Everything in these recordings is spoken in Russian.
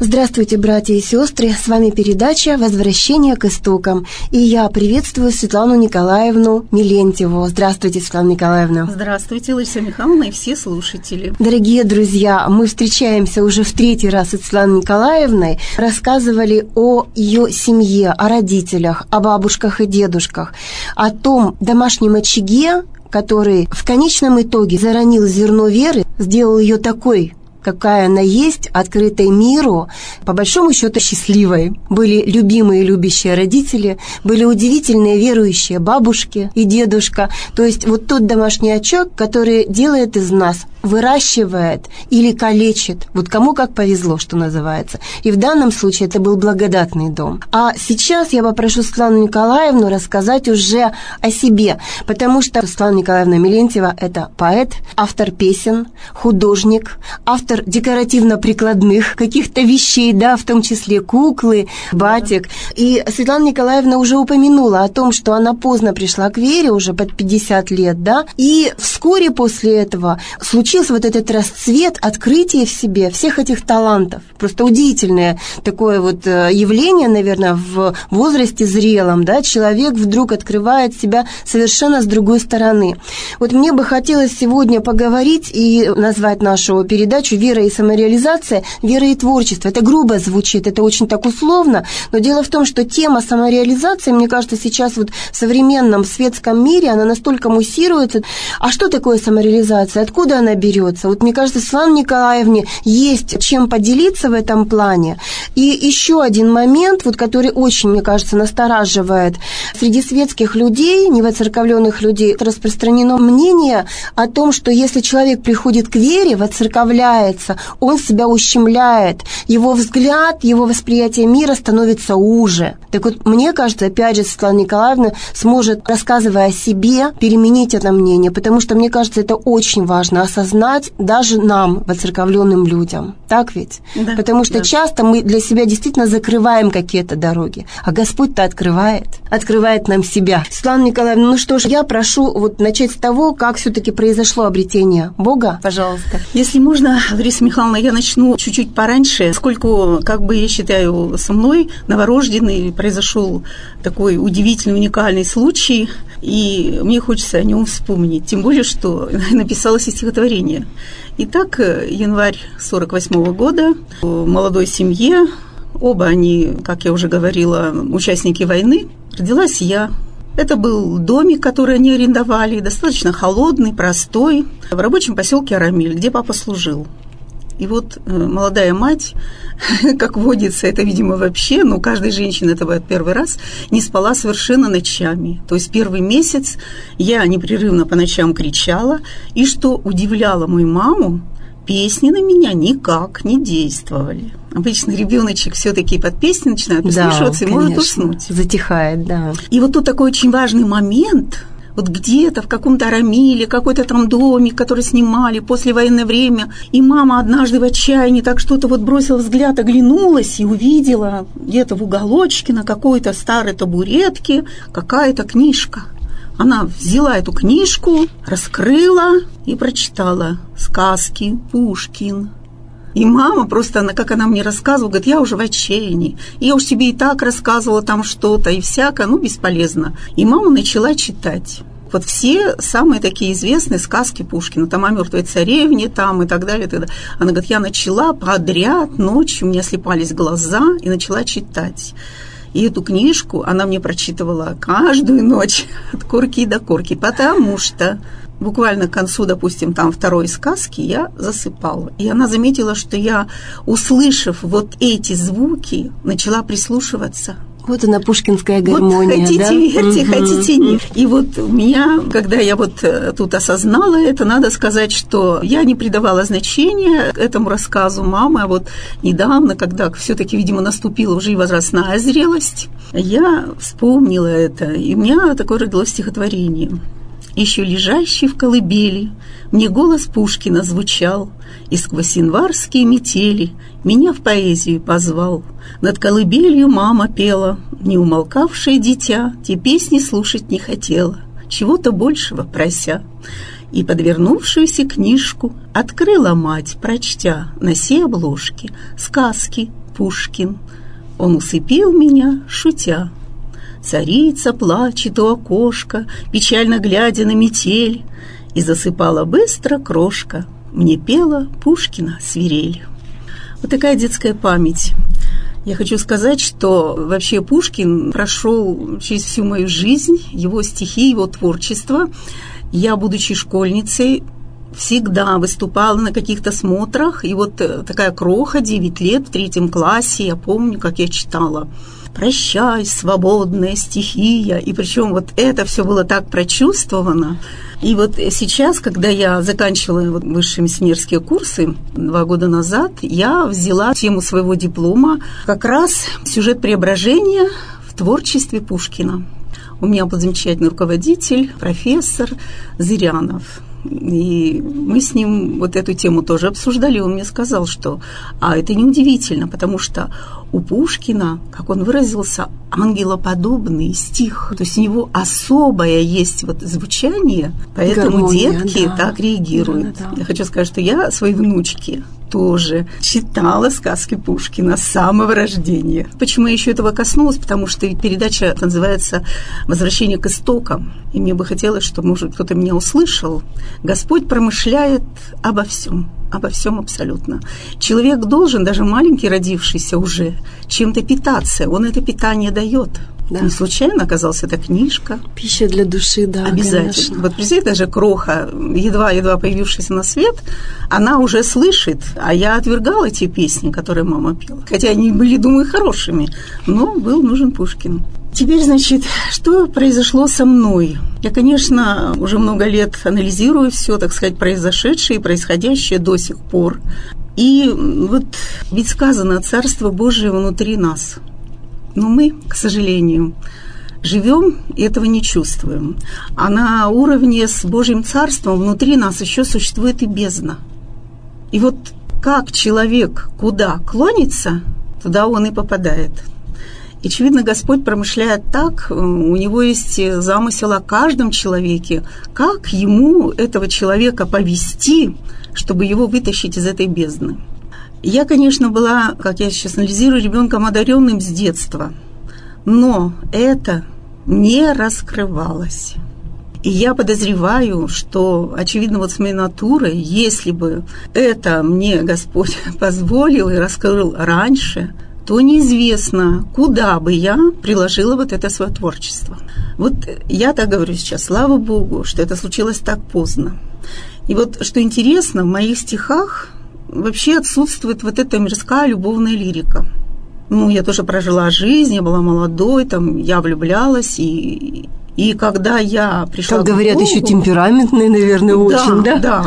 Здравствуйте, братья и сестры, с вами передача «Возвращение к истокам». И я приветствую Светлану Николаевну Милентьеву. Здравствуйте, Светлана Николаевна. Здравствуйте, Лариса Михайловна и все слушатели. Дорогие друзья, мы встречаемся уже в третий раз с Светланой Николаевной. Рассказывали о ее семье, о родителях, о бабушках и дедушках, о том домашнем очаге, который в конечном итоге заронил зерно веры, сделал ее такой, какая она есть, открытой миру, по большому счету счастливой. Были любимые любящие родители, были удивительные верующие бабушки и дедушка. То есть вот тот домашний очаг, который делает из нас, выращивает или калечит. Вот кому как повезло, что называется. И в данном случае это был благодатный дом. А сейчас я попрошу Светлану Николаевну рассказать уже о себе, потому что Светлана Николаевна Милентьева – это поэт, автор песен, художник, автор декоративно-прикладных каких-то вещей, да, в том числе куклы, батик. И Светлана Николаевна уже упомянула о том, что она поздно пришла к вере, уже под 50 лет, да, и вскоре после этого случился вот этот расцвет, открытие в себе всех этих талантов. Просто удивительное такое вот явление, наверное, в возрасте зрелом, да, человек вдруг открывает себя совершенно с другой стороны. Вот мне бы хотелось сегодня поговорить и назвать нашу передачу «Вера и самореализация», «Вера и творчество». Это грубо звучит, это очень так условно, но дело в том, что тема самореализации, мне кажется, сейчас вот в современном светском мире, она настолько муссируется. А что такое самореализация? Откуда она берется? Вот мне кажется, Светлане Николаевне есть чем поделиться в этом плане. И еще один момент, вот, который очень, мне кажется, настораживает. Среди светских людей, невоцерковленных людей, распространено мнение о том, что если человек приходит к вере, воцерковляется, он себя ущемляет, его взгляд, его восприятие мира становится уже. Так вот, мне кажется, опять же, Светлана Николаевна сможет, рассказывая о себе, переменить это мнение, потому что, мне кажется, это очень важно осознать даже нам, воцерковленным людям. Так ведь? Да, потому что часто мы для себя действительно закрываем какие-то дороги, а Господь-то открывает нам себя. Светлана Николаевна, ну что ж, я прошу вот начать с того, как все-таки произошло обретение Бога. Пожалуйста. Если можно, Лариса Михайловна, я начну чуть-чуть пораньше, поскольку, как бы я считаю, со мной новорожденный произошел такой удивительный, уникальный случай, и мне хочется о нем вспомнить, тем более, что написалось и стихотворение. Итак, январь 1948 года, в молодой семье, оба они, как я уже говорила, участники войны, родилась я. Это был домик, который они арендовали, достаточно холодный, простой, в рабочем поселке Арамиль, где папа служил. И вот молодая мать, как водится, это, видимо, вообще, но у каждой женщины это бывает первый раз, не спала совершенно ночами. То есть первый месяц я непрерывно по ночам кричала, и что удивляло мою маму, песни на меня никак не действовали. Обычно ребеночек все-таки под песни начинает прислушиваться, да, и может уснуть. Затихает, да. И вот тут такой очень важный момент. Вот где-то в каком-то Арамиле, какой-то там домик, который снимали послевоенное время, и мама однажды в отчаянии так что-то вот бросила взгляд, оглянулась и увидела где-то в уголочке на какой-то старой табуретке какая-то книжка. Она взяла эту книжку, раскрыла и прочитала сказки Пушкин. И мама просто, как она мне рассказывала, говорит, я уже в отчаянии. Я уж тебе и так рассказывала там что-то и всякое, бесполезно. И мама начала читать. Вот все самые такие известные сказки Пушкина, там о мертвой царевне, там и так далее, и так далее. Она говорит, я начала подряд, ночью у меня слепались глаза, и начала читать. И эту книжку она мне прочитывала каждую ночь от корки до корки, потому что буквально к концу, допустим, там второй сказки я засыпала. И она заметила, что я, услышав вот эти звуки, начала прислушиваться. Вот она, пушкинская гармония, вот хотите, да? верьте, хотите, нет. И вот у меня, когда я вот тут осознала это, надо сказать, что я не придавала значения этому рассказу мамы, а вот недавно, когда все-таки, видимо, наступила уже и возрастная зрелость, я вспомнила это, и у меня такое родилось стихотворение. Еще лежащий в колыбели, мне голос Пушкина звучал, и сквозь январские метели меня в поэзию позвал. Над колыбелью мама пела, не умолкавшее дитя, те песни слушать не хотела, чего-то большего прося. И подвернувшуюся книжку открыла мать, прочтя на сей обложке сказки Пушкин. Он усыпил меня, шутя. Царица плачет у окошка, печально глядя на метель, и засыпала быстро крошка. Мне пела Пушкина свирель. Вот такая детская память. Я хочу сказать, что вообще Пушкин прошел через всю мою жизнь, его стихи, его творчество. Я, будучи школьницей, всегда выступала на каких-то смотрах, и вот такая кроха, 9 лет, в 3 классе, я помню, как я читала «Прощай, свободная стихия», и причем вот это все было так прочувствовано. И вот сейчас, когда я заканчивала высшие миссионерские курсы 2 года назад, я взяла тему своего диплома как раз сюжет преображения в творчестве Пушкина. У меня был замечательный руководитель, профессор Зырянов. И мы с ним вот эту тему тоже обсуждали. Он мне сказал, что это неудивительно, потому что у Пушкина, как он выразился, ангелоподобный стих. То есть у него особое есть вот звучание, поэтому гармония, детки так реагируют. Да. Я хочу сказать, что я своей внучке тоже читала сказки Пушкина с самого рождения. Почему я еще этого коснулась? Потому что передача называется «Возвращение к истокам». И мне бы хотелось, чтобы, может, кто-то меня услышал. Господь промышляет обо всем абсолютно. Человек должен, даже маленький, родившийся уже, чем-то питаться. Он это питание дает. Да. Не случайно оказалась эта книжка. Пища для души, да, обязательно. Конечно. Вот представьте, даже кроха, едва появившаяся на свет, она уже слышит, а я отвергала те песни, которые мама пела. Хотя они были, думаю, хорошими, но был нужен Пушкин. Теперь, значит, что произошло со мной? Я, конечно, уже много лет анализирую все, так сказать, произошедшее и происходящее до сих пор. И вот ведь сказано, Царство Божие внутри нас. Но мы, к сожалению, живем и этого не чувствуем. А на уровне с Божьим Царством внутри нас еще существует и бездна. И вот как человек куда клонится, туда он и попадает. И, очевидно, Господь промышляет так, у Него есть замысел о каждом человеке, как Ему этого человека повести, чтобы его вытащить из этой бездны. Я, конечно, была, как я сейчас анализирую, ребенком одаренным с детства, но это не раскрывалось. И я подозреваю, что, очевидно, вот с моей натурой, если бы это мне Господь позволил и раскрыл раньше, то неизвестно, куда бы я приложила вот это свое творчество. Вот я так говорю сейчас, слава Богу, что это случилось так поздно. И вот, что интересно, в моих стихах вообще отсутствует вот эта мирская любовная лирика. Я тоже прожила жизнь, я была молодой, я влюблялась, и когда я пришла как говорят, Богу, еще темпераментные, наверное, очень, да? Да.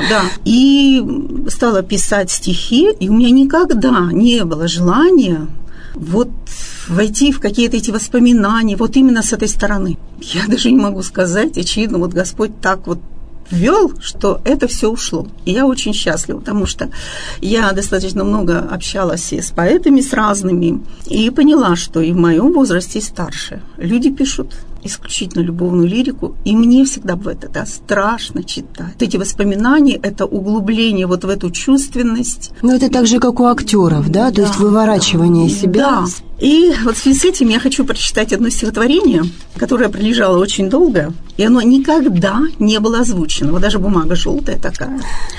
И стала писать стихи, и у меня никогда не было желания вот войти в какие-то эти воспоминания, вот именно с этой стороны. Я даже не могу сказать, очевидно, вот Господь так вот ввел, что это все ушло. И я очень счастлива, потому что я достаточно много общалась и с поэтами, с разными, и поняла, что и в моем возрасте, и старше люди пишут исключительно любовную лирику, и мне всегда бывает это страшно читать. Эти воспоминания, это углубление вот в эту чувственность. Но это так же, как у актеров, да? То есть выворачивание себя. Да. И вот в связи с этим я хочу прочитать одно стихотворение, которое пролежало очень долго, и оно никогда не было озвучено. Вот даже бумага желтая такая.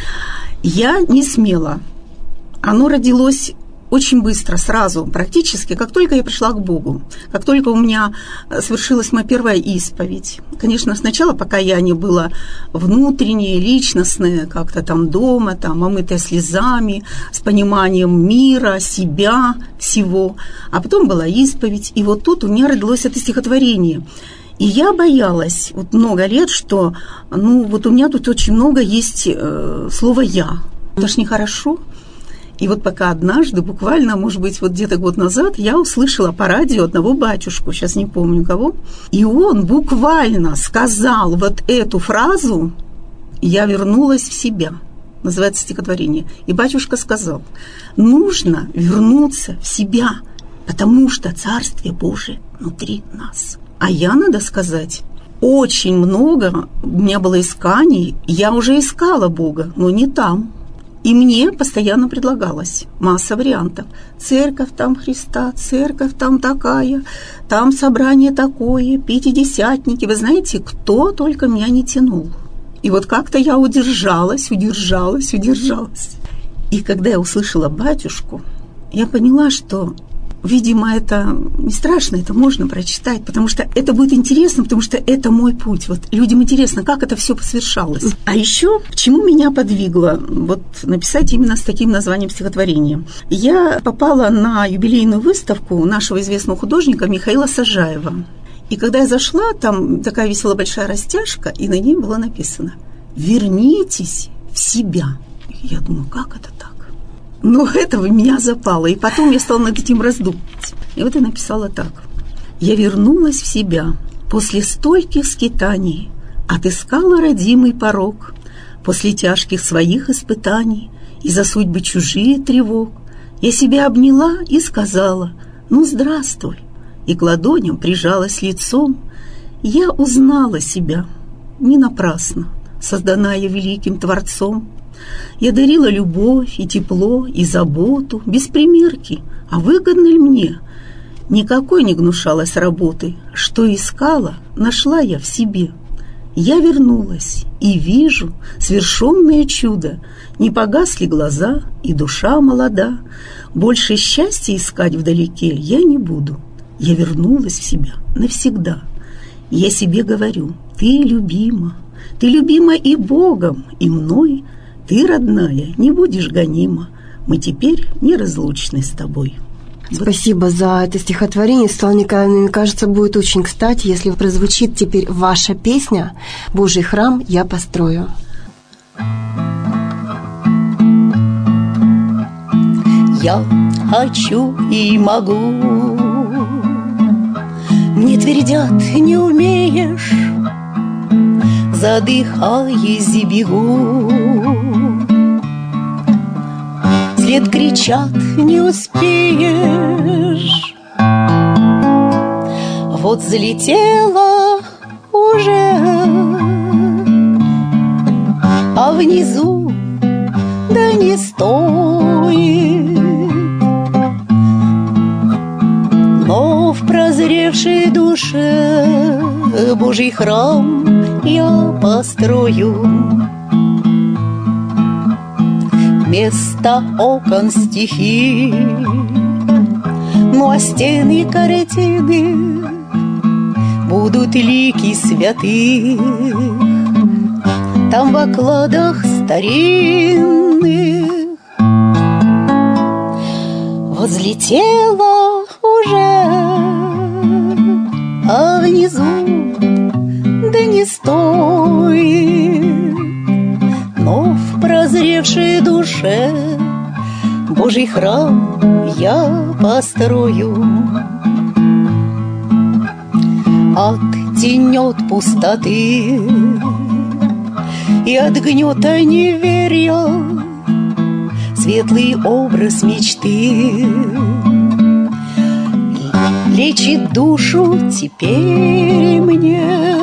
Я не смела. Оно родилось очень быстро, сразу, практически, как только я пришла к Богу, как только у меня свершилась моя первая исповедь. Конечно, сначала покаяние было внутреннее, личностное, как-то дома, омытое слезами, с пониманием мира, себя, всего. А потом была исповедь, и вот тут у меня родилось это стихотворение. И я боялась вот много лет, что, вот у меня тут очень много есть слова «я». Это ж нехорошо. И вот пока однажды, буквально, может быть, вот где-то год назад, я услышала по радио одного батюшку, сейчас не помню кого, и он буквально сказал вот эту фразу, и я вернулась в себя. Называется стихотворение. И батюшка сказал, нужно вернуться в себя, потому что Царствие Божие внутри нас. А я, надо сказать, очень много у меня было исканий, я уже искала Бога, но не там. И мне постоянно предлагалось масса вариантов. Церковь там Христа, церковь там такая, там собрание такое, пятидесятники. Вы знаете, кто только меня не тянул. И вот как-то я удержалась. И когда я услышала батюшку, я поняла, что, видимо, это не страшно, это можно прочитать, потому что это будет интересно, потому что это мой путь. Вот людям интересно, как это все совершалось. А еще, к чему меня подвигло вот написать именно с таким названием стихотворения. Я попала на юбилейную выставку нашего известного художника Михаила Сажаева. И когда я зашла, там такая висела большая растяжка, и на ней было написано «Вернитесь в себя». Я думаю, как это так? Но это в меня запало, и потом я стала над этим раздумывать. И вот я написала так. «Я вернулась в себя после стольких скитаний, отыскала родимый порог, после тяжких своих испытаний и за судьбы чужие тревог. Я себя обняла и сказала: ну, здравствуй, и к ладоням прижалась лицом. Я узнала себя, не напрасно, созданная великим Творцом. Я дарила любовь и тепло, и заботу, без примерки, а выгодно ли мне? Никакой не гнушалась работы, что искала, нашла я в себе. Я вернулась и вижу свершенное чудо, не погасли глаза, и душа молода. Больше счастья искать вдалеке я не буду. Я вернулась в себя навсегда. Я себе говорю: ты любима и Богом, и мной. Ты, родная, не будешь гонима. Мы теперь неразлучны с тобой». Спасибо за это стихотворение, Светлана Николаевна. Мне кажется, будет очень кстати, если прозвучит теперь ваша песня «Божий храм я построю». Я хочу и могу. Мне твердят: не умеешь, задыхаясь, бегу. Вслед кричат: не успеешь. Вот залетела уже, а внизу да не стоит. Но в прозревшей душе Божий храм я построю. Вместо окон стихи, ну а стены картины будут лики святых. Там в окладах старинных возлетела уже, а внизу да не стоит. Но в прозревшей душе Божий храм я построю. От тенет пустоты и от гнета неверия светлый образ мечты лечит душу теперь мне.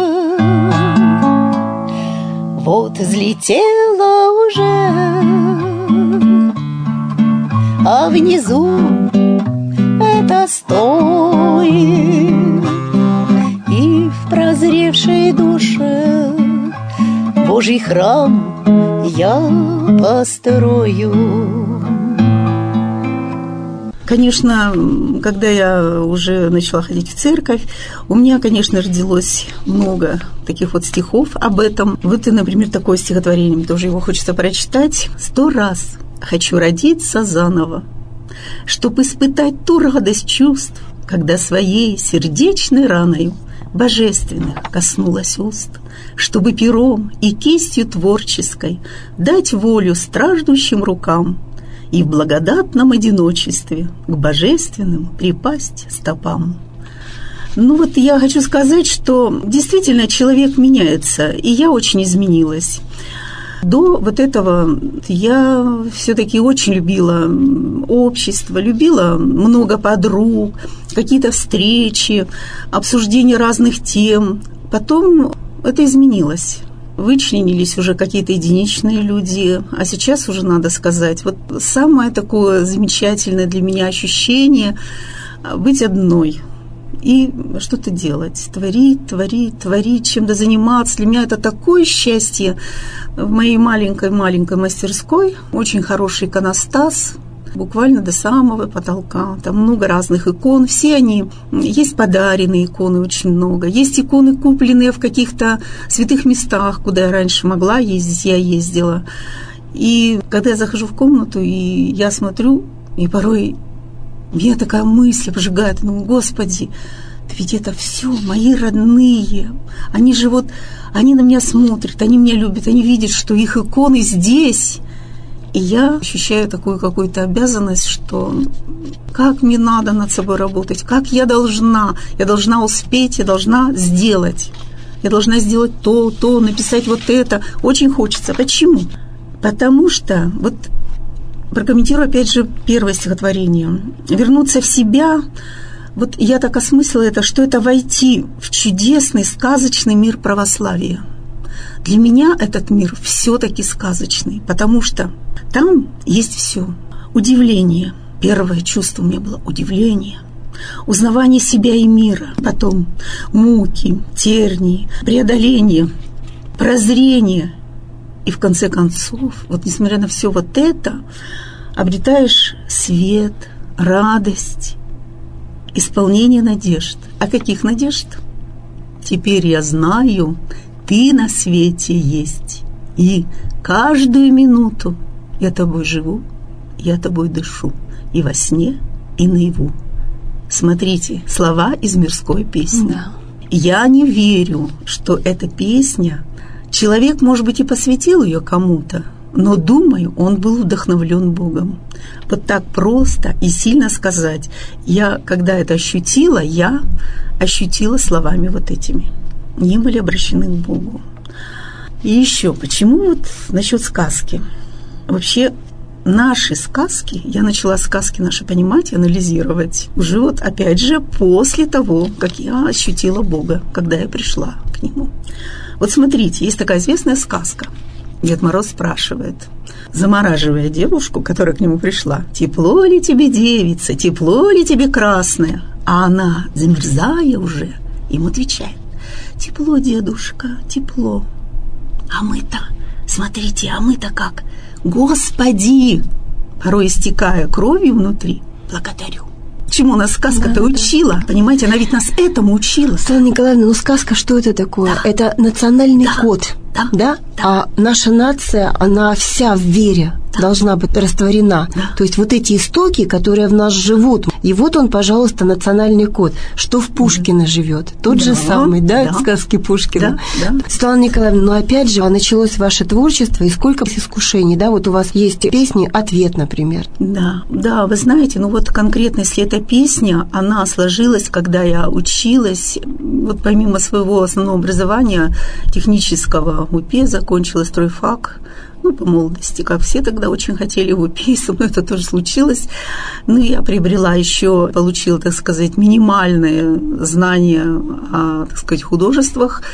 Вот взлетела уже, а внизу это стоит. И в прозревшей душе Божий храм я построю. Конечно, когда я уже начала ходить в церковь, у меня, конечно, родилось много таких вот стихов об этом. Вот, например, такое стихотворение, мне тоже его хочется прочитать. «100 раз хочу родиться заново, чтоб испытать ту радость чувств, когда своей сердечной раною божественных коснулась уст, чтобы пером и кистью творческой дать волю страждущим рукам и в благодатном одиночестве к божественным припасть стопам». Ну вот я хочу сказать, что действительно человек меняется, и я очень изменилась. До вот этого я все-таки очень любила общество, любила много подруг, какие-то встречи, обсуждение разных тем. Потом это изменилось. вычленились уже какие-то единичные люди, а сейчас уже надо сказать, вот самое такое замечательное для меня ощущение – быть одной и что-то делать, творить, чем-то заниматься. Для меня это такое счастье. В моей маленькой мастерской очень хороший иконостас, буквально до самого потолка. Там много разных икон. Все они, есть подаренные иконы очень много. Есть иконы, купленные в каких-то святых местах, куда я раньше могла ездить, я ездила. И когда я захожу в комнату, и я смотрю, и порой меня такая мысль обжигает, ну, Господи, ведь это все мои родные. Они же вот, они на меня смотрят, они меня любят, они видят, что их иконы здесь. И я ощущаю такую какую-то обязанность, что как мне надо над собой работать, как я должна успеть, я должна сделать. Я должна сделать то, написать вот это. Очень хочется. Почему? Потому что, вот прокомментирую опять же первое стихотворение. Вернуться в себя, вот я так осмыслила это, что это войти в чудесный, сказочный мир православия. Для меня этот мир все-таки сказочный, потому что там есть все. Удивление. Первое чувство у меня было удивление. Узнавание себя и мира. Потом муки, тернии, преодоление, прозрение. И в конце концов, вот несмотря на все вот это, обретаешь свет, радость, исполнение надежд. А каких надежд? Теперь я знаю, Ты на свете есть, и каждую минуту я тобой живу, я тобой дышу, и во сне, и наяву. Смотрите, слова из мирской песни. Да. Я не верю, что эта песня, человек, может быть, и посвятил ее кому-то, но, думаю, он был вдохновлен Богом. Вот так просто и сильно сказать. Я, когда это ощутила, я ощутила словами вот этими. Они были обращены к Богу. И еще, почему вот насчет сказки? Вообще, наши сказки, я начала сказки наши понимать и анализировать уже вот опять же после того, как я ощутила Бога, когда я пришла к Нему. Вот смотрите, есть такая известная сказка. Дед Мороз спрашивает, замораживая девушку, которая к нему пришла, «Тепло ли тебе, девица, тепло ли тебе, красная?» А она, замерзая уже, ему отвечает, «Тепло, дедушка, тепло». А мы-то, смотрите, а мы-то как? «Господи!» Порой истекая кровью внутри, благодарю. Чему нас сказка-то учила? Понимаете, она ведь нас этому учила. Светлана Николаевна, ну сказка, что это такое? Да. Это национальный код, да? А наша нация, она вся в вере должна быть растворена. Да. То есть вот эти истоки, которые в нас живут, и вот он, пожалуйста, национальный код. Что в Пушкина живет? Тот же самый, да, сказки Пушкина. Да. Светлана Николаевна, но опять же, началось ваше творчество, и сколько искушений, да? Вот у вас есть песни «Ответ», например. Да, вы знаете, ну вот конкретно, если эта песня, она сложилась, когда я училась, вот помимо своего основного образования технического в УПе, закончила стройфак, ну, по молодости, как все тогда очень хотели в УПе, со мной это тоже случилось. Ну, я приобрела еще, получила, так сказать, минимальные знания о, так сказать, художествах.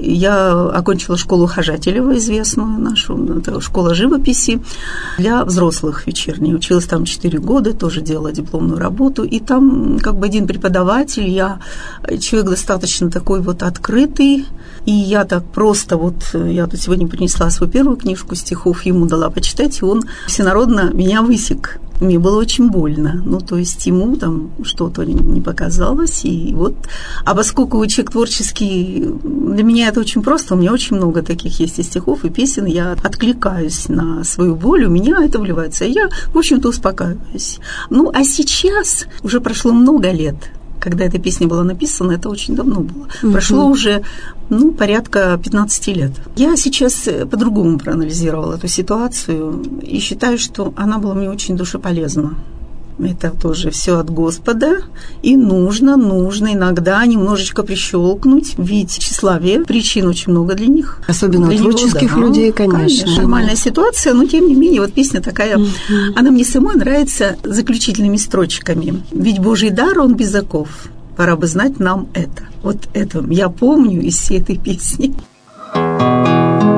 Я окончила школу Хожателева, известную нашу, это школа живописи для взрослых вечерней. Училась там 4 года, тоже делала дипломную работу. И там как бы один преподаватель, я человек достаточно такой вот открытый, и я так просто вот, я тут сегодня принесла свою первую книжку стихов, ему дала почитать, и он всенародно меня высек. Мне было очень больно. Ну, то есть ему там что-то не показалось. И вот. А поскольку человек творческий, для меня это очень просто, у меня очень много таких есть и стихов, и песен, я откликаюсь на свою боль, у меня это вливается, и я, в общем-то, успокаиваюсь. Ну, а сейчас уже прошло много лет, когда эта песня была написана, это очень давно было. Прошло уже, порядка 15 лет. Я сейчас по-другому проанализировала эту ситуацию и считаю, что она была мне очень душеполезна. Это тоже все от Господа, и нужно иногда немножечко прищелкнуть, ведь тщеславие, причин очень много для них. Особенно для творческих людей, конечно. Нормальная ситуация, но тем не менее, вот песня такая, она мне самой нравится заключительными строчками. Ведь Божий дар, он без оков, пора бы знать нам это. Вот это я помню из всей этой песни.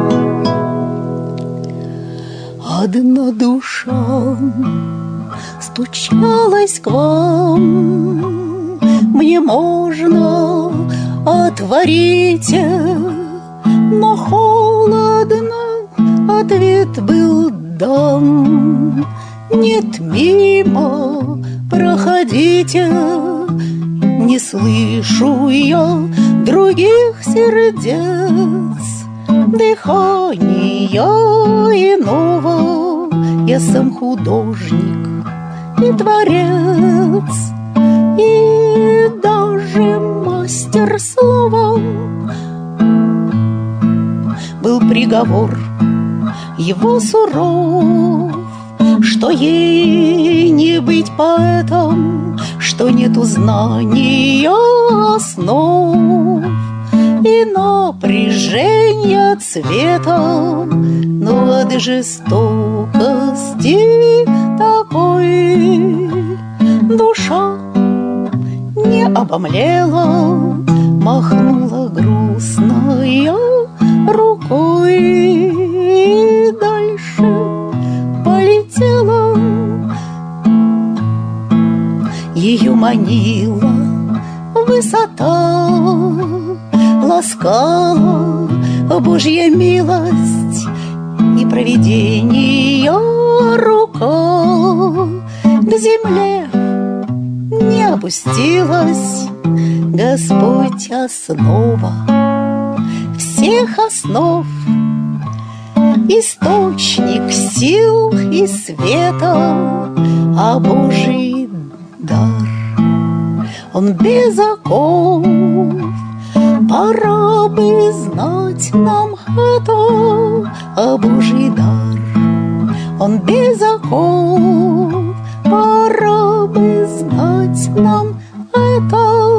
одна душа стучалась к вам. Мне можно отворить, но холодно ответ был дан. Нет, мимо проходите, не слышу я других сердец, дыхания иного. Я сам художник и творец, и даже мастер слова. Был приговор его суров, что ей не быть поэтом, что нету знания основ и напряжения цвета, но от жестокости такой душа не обомлела, махнула грустная рукой и дальше полетела. Ее манила высота, ласкала Божья милость и провидение рука. К земле не опустилась, Господь основа всех основ, источник сил и света, а Божий дар, он без оков. Пора бы знать нам это, а Божий дар, он без оков. Пора бы знать нам это.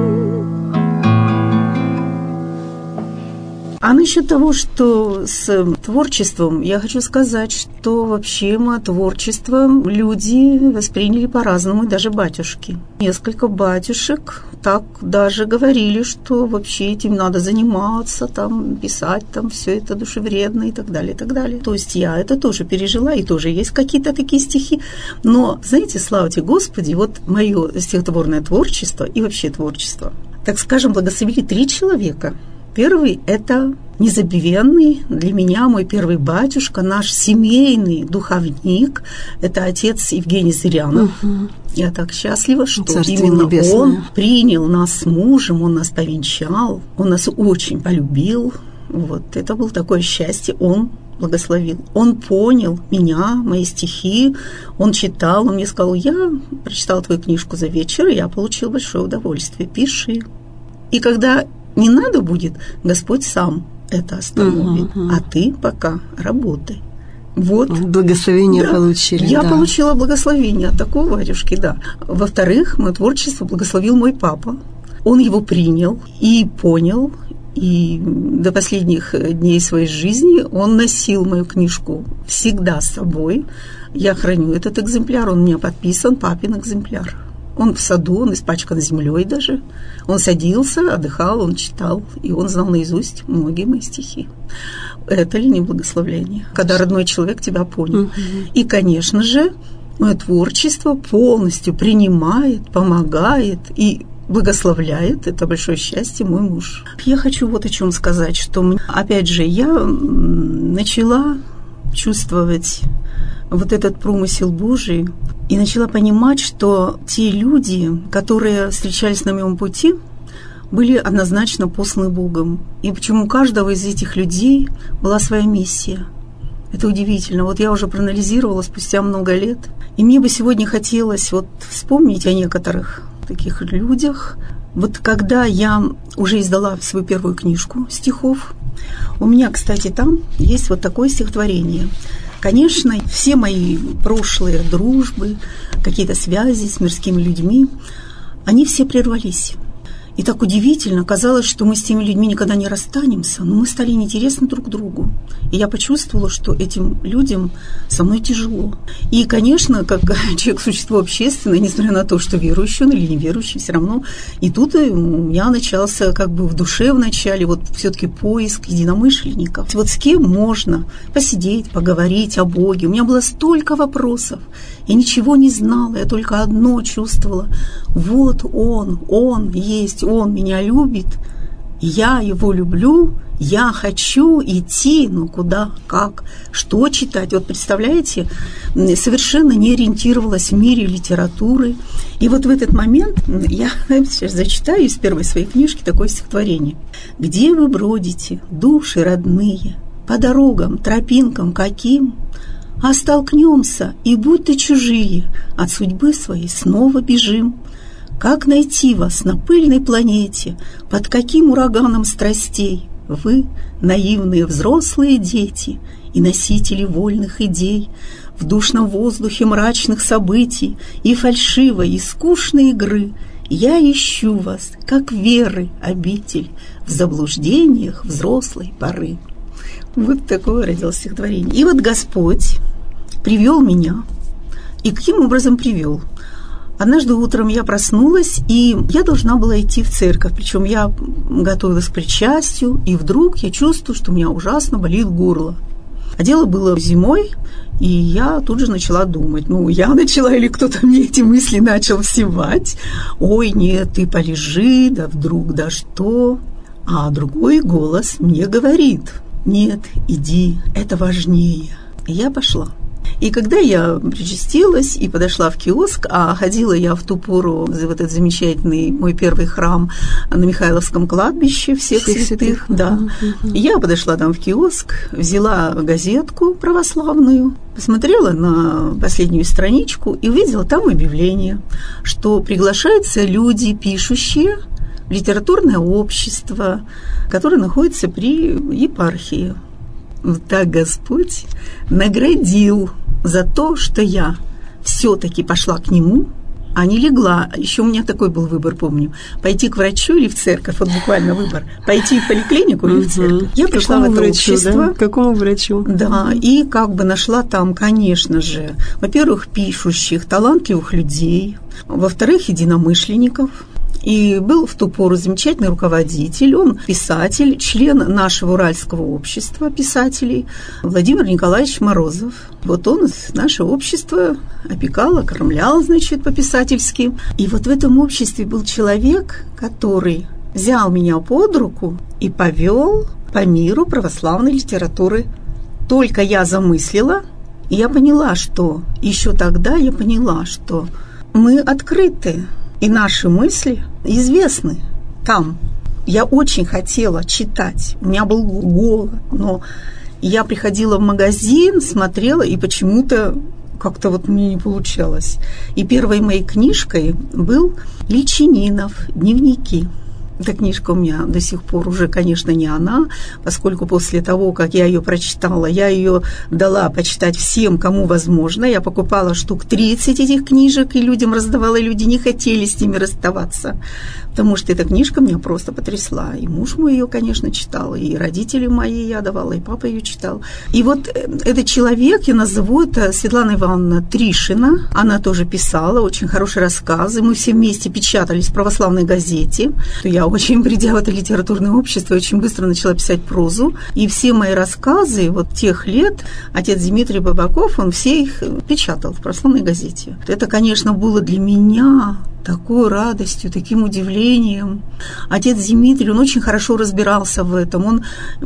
А насчет того, что с творчеством, я хочу сказать, что вообще творчество люди восприняли по-разному, даже батюшки. Несколько батюшек так даже говорили, что вообще этим надо заниматься, там, писать, там, все это душевредно и так далее, и так далее. То есть я это тоже пережила, и тоже есть какие-то такие стихи. Но, знаете, славьте Господи, вот мое стихотворное творчество и вообще творчество, так скажем, благословили 3 человека. Первый – это незабвенный для меня мой первый батюшка, наш семейный духовник. Это отец Евгений Зырянов. Угу. Я так счастлива, что Царствие именно небесное. Он принял нас с мужем, он нас повенчал, он нас очень полюбил. Вот это было такое счастье, он благословил. Он понял меня, мои стихи, он читал, он мне сказал: я прочитал твою книжку за вечер, и я получил большое удовольствие, пиши. И когда не надо будет, Господь сам это остановит, а ты пока работай. Вот. Благословение получили. Я получила благословение от такого батюшки, да. Во-вторых, мое творчество благословил мой папа. Он его принял и понял, и до последних дней своей жизни он носил мою книжку всегда с собой. Я храню этот экземпляр, он у меня подписан, папин экземпляр. Он в саду, он испачкан землей даже. Он садился, отдыхал, он читал, и он знал наизусть многие мои стихи. Это ли не благословление? Когда родной человек тебя понял. И, конечно же, мое творчество полностью принимает, помогает и благословляет. Это большое счастье, мой муж. Я хочу вот о чем сказать, что, опять же, я начала чувствовать вот этот промысел Божий и начала понимать, что те люди, которые встречались на моем пути, были однозначно посланы Богом. И почему у каждого из этих людей была своя миссия. Это удивительно. Вот я уже проанализировала спустя много лет. И мне бы сегодня хотелось вот вспомнить о некоторых таких людях. Вот когда я уже издала свою первую книжку стихов, у меня, кстати, там есть вот такое стихотворение. Конечно, все мои прошлые дружбы, какие-то связи с мирскими людьми, они все прервались. И так удивительно, казалось, что мы с теми людьми никогда не расстанемся, но мы стали неинтересны друг другу. И я почувствовала, что этим людям со мной тяжело. И, конечно, как человек, существо общественное, несмотря на то, что верующий он или неверующий, все равно. И тут у меня начался как бы в душе вначале вот все-таки поиск единомышленников. Вот с кем можно посидеть, поговорить о Боге. У меня было столько вопросов. Я ничего не знала, я только одно чувствовала. Вот Он есть, Он меня любит, я Его люблю, я хочу идти, но куда, как, что читать. Вот представляете, совершенно не ориентировалась в мире литературы. И вот в этот момент я сейчас зачитаю из первой своей книжки такое стихотворение. «Где вы бродите, души родные, по дорогам, тропинкам каким? А столкнемся, и будто чужие, от судьбы своей снова бежим. Как найти вас на пыльной планете, под каким ураганом страстей? Вы, наивные взрослые дети и носители вольных идей, в душном воздухе мрачных событий и фальшивой и скучной игры я ищу вас, как веры обитель, в заблуждениях взрослой поры». Вот такое родилось стихотворение. И вот Господь привел меня. И каким образом привел? Однажды утром я проснулась, и я должна была идти в церковь. Причем я готовилась к причастию, и вдруг я чувствую, что у меня ужасно болит горло. А дело было зимой, и я тут же начала думать. Я начала или кто-то мне эти мысли начал всевать. Ой, нет, ты полежи, да вдруг, да что. А другой голос мне говорит: нет, иди, это важнее. И я пошла. И когда я причастилась и подошла в киоск, а ходила я в ту пору в этот замечательный мой первый храм на Михайловском кладбище всех святых, да. Я подошла там в киоск, взяла газетку православную, посмотрела на последнюю страничку и увидела там объявление, что приглашаются люди, пишущие в литературное общество, которое находится при епархии. Вот так Господь наградил за то, что я все-таки пошла к Нему, а не легла. Еще у меня такой был выбор, помню. Пойти к врачу или в церковь, вот буквально выбор. Пойти в поликлинику или в церковь. Я пришла в это общество. Да? К какому врачу? Да, и как бы нашла там, конечно же, во-первых, пишущих, талантливых людей, во-вторых, единомышленников. И был в ту пору замечательный руководитель, он писатель, член нашего Уральского общества писателей, Владимир Николаевич Морозов. Вот он наше общество опекал, окормлял, по-писательски. И вот в этом обществе был человек, который взял меня под руку и повел по миру православной литературы. Только я замыслила, и я поняла, что еще тогда я поняла, что мы открыты, и наши мысли известны там. Я очень хотела читать, у меня был голод, но я приходила в магазин, смотрела, и почему-то как-то вот мне не получалось. И первой моей книжкой был Личининов «Дневники». Эта книжка у меня до сих пор уже, конечно, не она, поскольку после того, как я ее прочитала, я ее дала почитать всем, кому возможно. Я покупала штук 30 этих книжек, и людям раздавала, и люди не хотели с ними расставаться, потому что эта книжка меня просто потрясла. И муж мой ее, конечно, читал, и родители мои я давала, и папа ее читал. И вот этот человек, я назову это Светлана Ивановна Тришина, она тоже писала очень хорошие рассказы. Мы все вместе печатались в православной газете. Я очень, придя в это литературное общество, очень быстро начала писать прозу. И все мои рассказы вот тех лет, отец Дмитрий Бабаков, он все их печатал в православной газете. Это, конечно, было для меня такой радостью, таким удивлением. Отец Дмитрий, он очень хорошо разбирался в этом. Он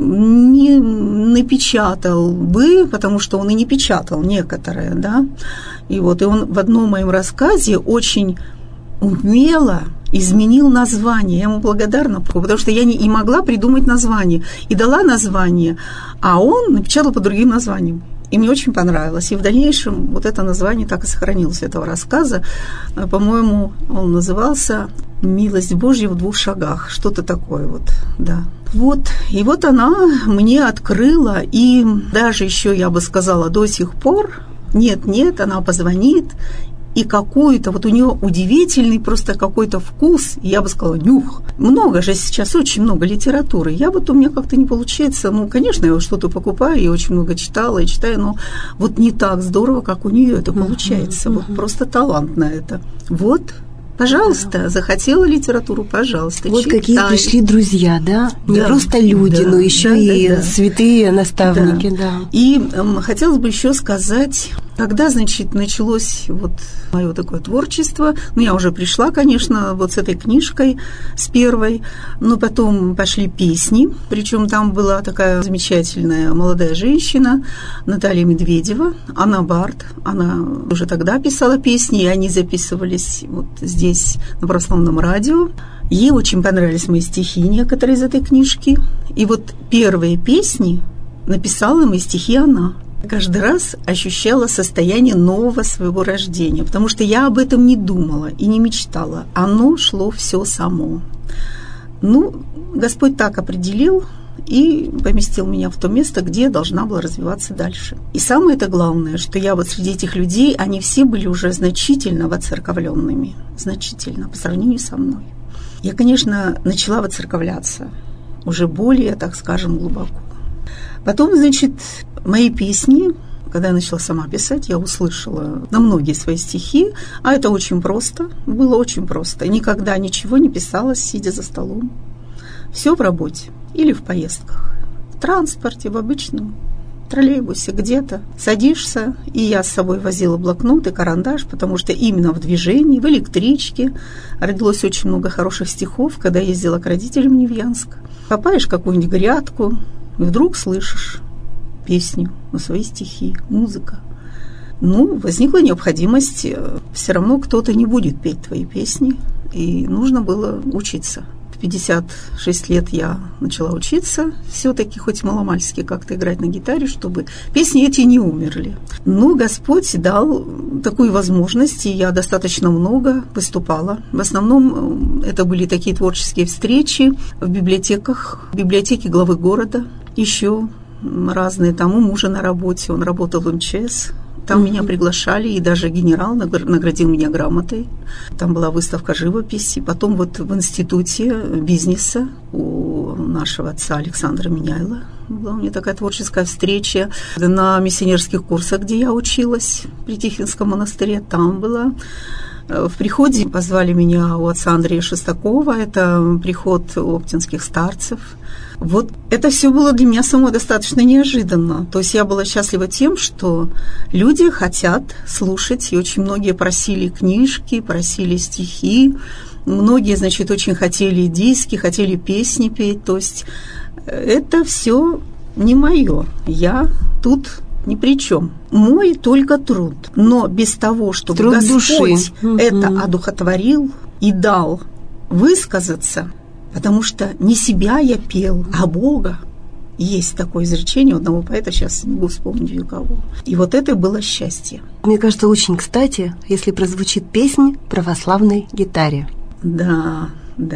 не напечатал бы, потому что он и не печатал некоторые, да. И вот и он в одном моем рассказе очень умело изменил название. Я ему благодарна, потому что я не могла придумать название. И дала название, а он напечатал по другим названиям. И мне очень понравилось. И в дальнейшем вот это название так и сохранилось, этого рассказа. По-моему, он назывался «Милость Божья в 2 шагах». Что-то такое вот, да. Вот. И вот она мне открыла. И даже еще, я бы сказала, до сих пор, нет, она позвонит и какой-то, вот у нее удивительный просто какой-то вкус, я бы сказала, нюх. Много же сейчас, очень много литературы. У меня как-то не получается, конечно, я что-то покупаю, я очень много читала и читаю, но вот не так здорово, как у нее это получается. Вот просто талант на это. Пожалуйста, захотела литературу, пожалуйста, вот читай. Какие пришли друзья, да? Не просто люди, но еще и святые наставники, да. И хотелось бы еще сказать, когда, началось мое такое творчество, я уже пришла, конечно, с этой книжкой, с первой, но потом пошли песни, причем там была такая замечательная молодая женщина, Наталья Медведева, она бард, она уже тогда писала песни, и они записывались здесь, на православном радио. Ей очень понравились мои стихи, некоторые из этой книжки, и первые песни написала мои стихи она. Каждый раз ощущала состояние нового своего рождения, потому что я об этом не думала и не мечтала. Оно шло все само. Господь так определил и поместил меня в то место, где я должна была развиваться дальше. И самое-то главное, что я среди этих людей, они все были уже значительно воцерковленными, значительно по сравнению со мной. Я, конечно, начала воцерковляться уже более, так скажем, глубоко. Потом, мои песни, когда я начала сама писать, я услышала на многие свои стихи, а это очень просто, было очень просто. Никогда ничего не писалось, сидя за столом. Все в работе или в поездках, в транспорте, в обычном троллейбусе где-то. Садишься, и я с собой возила блокнот и карандаш, потому что именно в движении, в электричке родилось очень много хороших стихов, когда я ездила к родителям в Невьянск. Попаешь в какую-нибудь грядку, и вдруг слышишь песню, свои стихи, музыка. Возникла необходимость, все равно кто-то не будет петь твои песни, и нужно было учиться. В 56 лет я начала учиться, все-таки хоть маломальски как-то играть на гитаре, чтобы песни эти не умерли. Господь дал такую возможность, и я достаточно много выступала. В основном это были такие творческие встречи в библиотеках, в библиотеке главы города, еще разные, там у мужа на работе, он работал в МЧС, там меня приглашали, и даже генерал наградил меня грамотой. Там была выставка живописи. Потом в институте бизнеса у нашего отца Александра Меняйла была у меня такая творческая встреча. На миссионерских курсах, где я училась, при Тихвинском монастыре, там была. В приходе позвали меня у отца Андрея Шестакова, это приход оптинских старцев. Это все было для меня самой достаточно неожиданно. То есть я была счастлива тем, что люди хотят слушать, и очень многие просили книжки, просили стихи, многие, очень хотели диски, хотели песни петь. То есть это все не мое, я тут ни при чем. Мой только труд. Но без того, чтобы труд Господь души это одухотворил и дал высказаться, потому что не себя я пел, а Бога. Есть такое изречение у одного поэта, сейчас не могу вспомнить у кого. И это было счастье. Мне кажется, очень кстати, если прозвучит песня в православной гитаре. Да.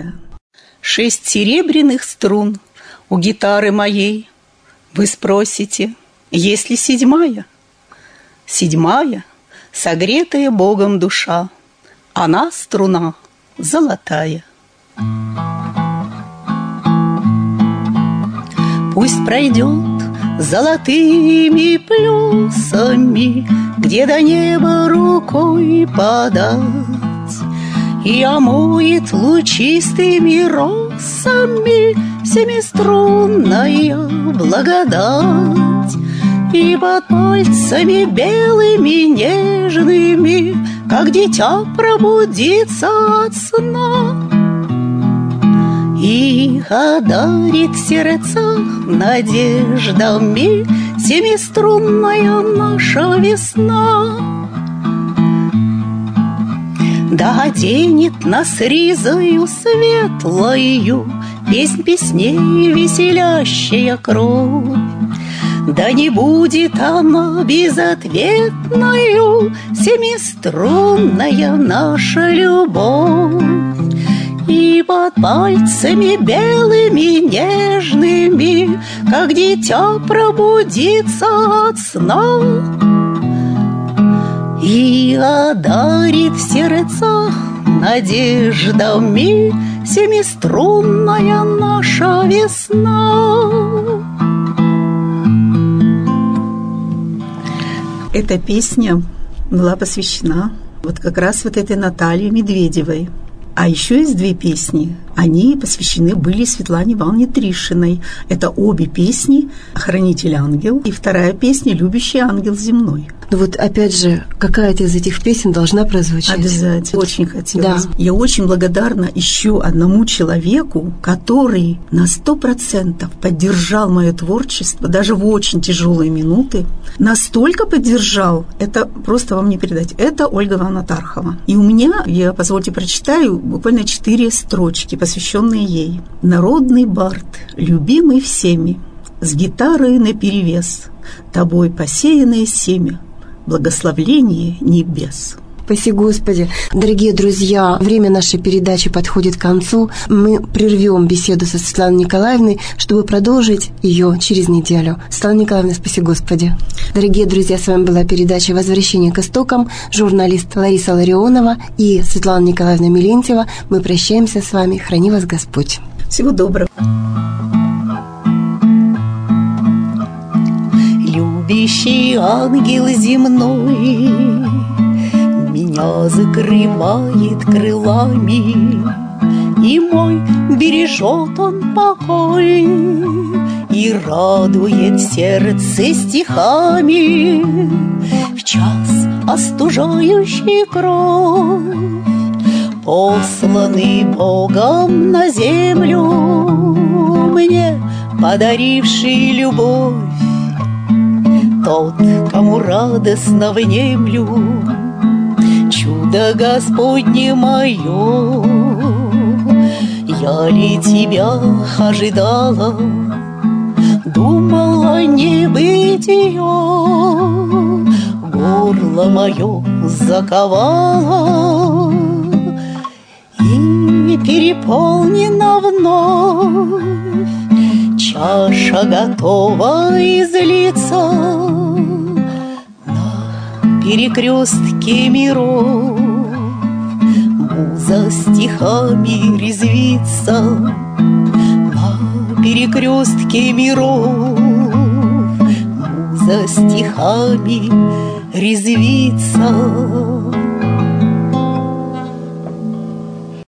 6 серебряных струн у гитары моей. Вы спросите, есть ли 7-я? 7-я, согретая Богом душа, она струна золотая. Пусть пройдет золотыми плюсами, где до неба рукой подать, и омоет лучистыми росами семиструнная благодать. И под пальцами белыми нежными, как дитя пробудится от сна, и одарит сердца надеждами семиструнная наша весна. Да оденет нас ризою светлою песнь песней веселящая кровь. Да не будет она безответною семиструнная наша любовь. И под пальцами белыми нежными, как дитя пробудится от сна, и одарит в сердцах надеждами семиструнная наша весна. Эта песня была посвящена вот как раз вот этой Наталье Медведевой. А еще есть две песни. Они посвящены были Светлане Ивановне Тришиной. Это обе песни «Хранитель ангел» и вторая песня «Любящий ангел земной». Ну вот опять же, какая-то из этих песен должна прозвучать. Обязательно. Очень хотелось. Да. Я очень благодарна еще одному человеку, который на 100% поддержал мое творчество, даже в очень тяжелые минуты. Настолько поддержал, это просто вам не передать. Это Ольга Ивановна Тархова. И у меня, я, позвольте, прочитаю буквально 4 строчки, посвященные ей. «Народный бард, любимый всеми, с гитарой наперевес, тобой посеянное семя, благословление небес». Спаси Господи. Дорогие друзья, время нашей передачи подходит к концу. Мы прервем беседу со Светланой Николаевной, чтобы продолжить ее через неделю. Светлана Николаевна, спаси Господи. Дорогие друзья, с вами была передача «Возвращение к истокам», журналист Лариса Ларионова и Светлана Николаевна Милентьева. Мы прощаемся с вами. Храни вас Господь. Всего доброго. Любящий ангел земной меня закрывает крылами, и мой бережет он покой, и радует сердце стихами в час остужающий кровь, посланный Богом на землю, мне подаривший любовь. Тот, кому радостно внемлю чудо Господне мое, я ли тебя ожидала, думала не быть ее, горло мое заковала, и переполнена вновь чаша готова излиться на перекрестке миров. Муза стихами резвится на перекрестке миров. Муза стихами резвится